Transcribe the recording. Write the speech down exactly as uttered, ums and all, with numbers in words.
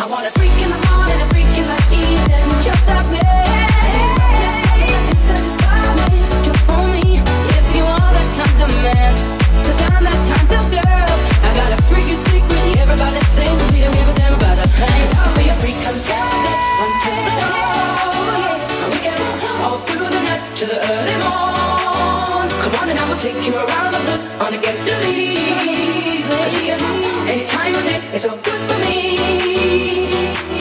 want a freak in the morning, a freak in the evening. Just like me, it satisfies me, just for me. If you are that kind of man, cause I'm that kind of girl. I got a freaking secret, everybody sings. We don't give a damn about a thing. I'll be a freak until the until the dawn, yeah. And we can all through the night to the early morn. Come on and I will take you around the hood on against the lead. Cause we can anytime of day, it's all good for me.